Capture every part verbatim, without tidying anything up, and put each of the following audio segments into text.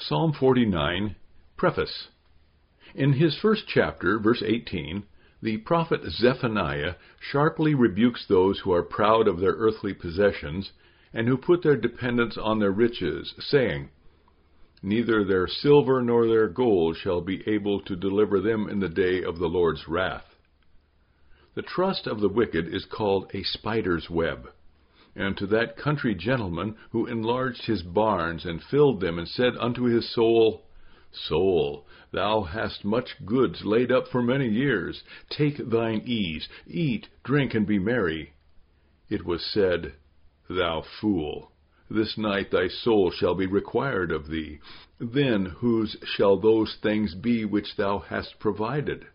Psalm forty-nine, Preface. In his first chapter, verse eighteen, the prophet Zephaniah sharply rebukes those who are proud of their earthly possessions and who put their dependence on their riches, saying, "Neither their silver nor their gold shall be able to deliver them in the day of the Lord's wrath." The trust of the wicked is called a spider's web. And to that country gentleman who enlarged his barns and filled them, and said unto his soul, "Soul, thou hast much goods laid up for many years. Take thine ease, eat, drink, and be merry," it was said, "Thou fool, this night thy soul shall be required of thee. Then whose shall those things be which thou hast provided?"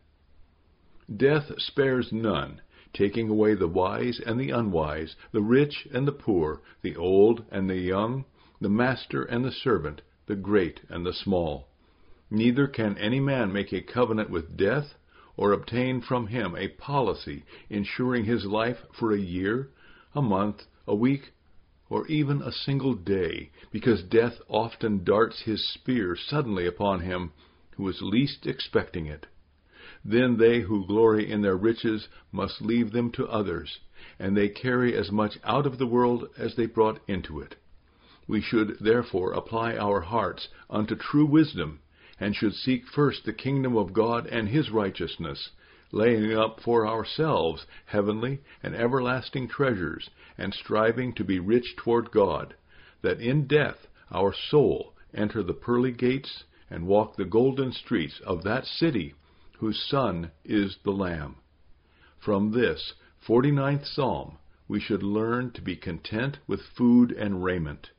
Death spares none, taking away the wise and the unwise, the rich and the poor, the old and the young, the master and the servant, the great and the small. Neither can any man make a covenant with death, or obtain from him a policy ensuring his life for a year, a month, a week, or even a single day, because death often darts his spear suddenly upon him who is least expecting it. Then they who glory in their riches must leave them to others, and they carry as much out of the world as they brought into it. We should therefore apply our hearts unto true wisdom, and should seek first the kingdom of God and his righteousness, laying up for ourselves heavenly and everlasting treasures, and striving to be rich toward God, that in death our soul enter the pearly gates and walk the golden streets of that city whose Son is the Lamb. From this forty-ninth Psalm we should learn to be content with food and raiment.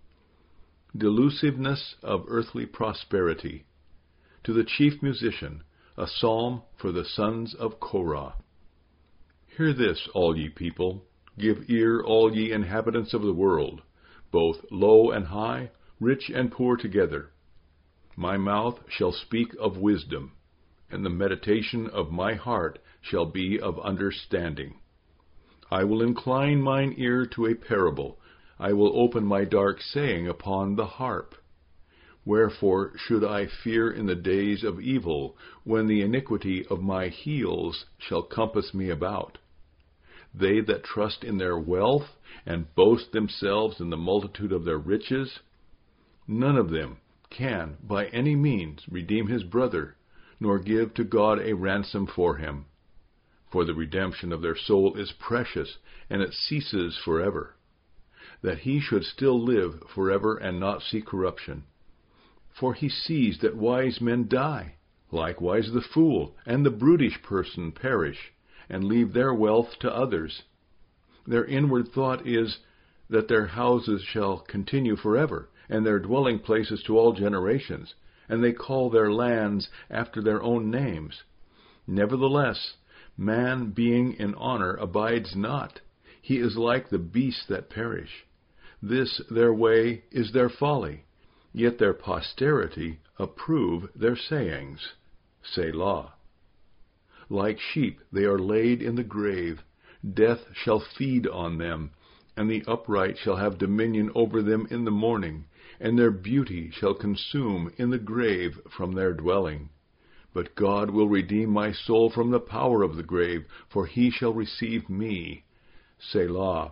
Delusiveness of earthly prosperity. To the chief musician, a psalm for the sons of Korah. Hear this, all ye people. Give ear, all ye inhabitants of the world, both low and high, rich and poor together. My mouth shall speak of wisdom, and the meditation of my heart shall be of understanding. I will incline mine ear to a parable. I will open my dark saying upon the harp. Wherefore should I fear in the days of evil, when the iniquity of my heels shall compass me about? They that trust in their wealth, and boast themselves in the multitude of their riches, none of them can by any means redeem his brother, nor give to God a ransom for him. For the redemption of their soul is precious, and it ceases forever. That he should still live forever and not see corruption. For he sees that wise men die, likewise the fool and the brutish person perish, and leave their wealth to others. Their inward thought is that their houses shall continue forever, and their dwelling places to all generations, and they call their lands after their own names. Nevertheless, man being in honor abides not. He is like the beasts that perish. This their way is their folly, yet their posterity approve their sayings. Selah. Like sheep they are laid in the grave. Death shall feed on them, and the upright shall have dominion over them in the morning, and their beauty shall consume in the grave from their dwelling. But God will redeem my soul from the power of the grave, for he shall receive me. Selah.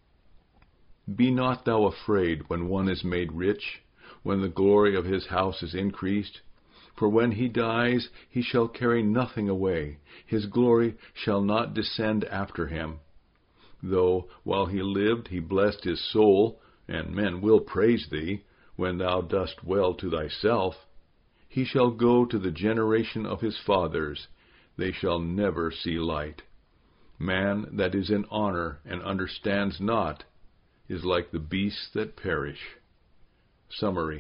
Be not thou afraid when one is made rich, when the glory of his house is increased. For when he dies, he shall carry nothing away. His glory shall not descend after him. Though while he lived he blessed his soul, and men will praise thee, when thou dost well to thyself, he shall go to the generation of his fathers. They shall never see light. Man that is in honor and understands not is like the beasts that perish. Summary.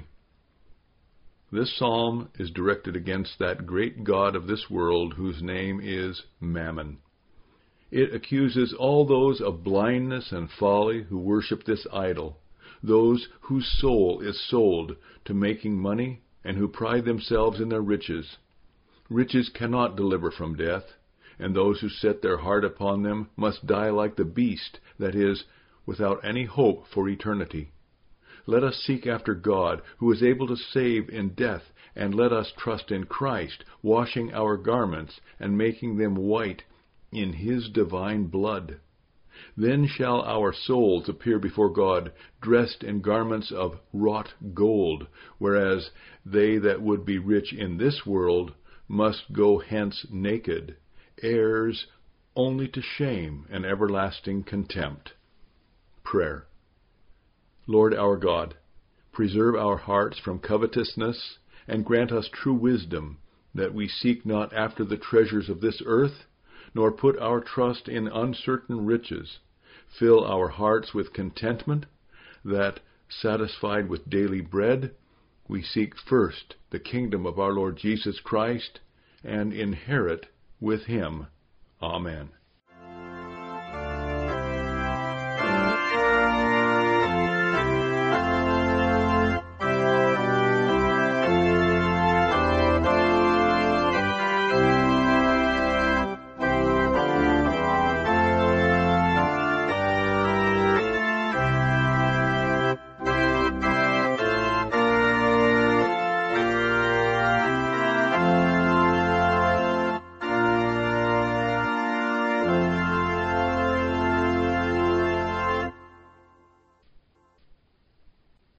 This psalm is directed against that great god of this world whose name is Mammon. It accuses all those of blindness and folly who worship this idol, those whose soul is sold to making money and who pride themselves in their riches. Riches cannot deliver from death, and those who set their heart upon them must die like the beast, that is, without any hope for eternity. Let us seek after God, who is able to save in death, and let us trust in Christ, washing our garments and making them white in his divine blood. Then shall our souls appear before God, dressed in garments of wrought gold, whereas they that would be rich in this world must go hence naked, heirs only to shame and everlasting contempt. Prayer. Lord our God, preserve our hearts from covetousness, and grant us true wisdom, that we seek not after the treasures of this earth, nor put our trust in uncertain riches. Fill our hearts with contentment, that, satisfied with daily bread, we seek first the kingdom of our Lord Jesus Christ, and inherit with him. Amen.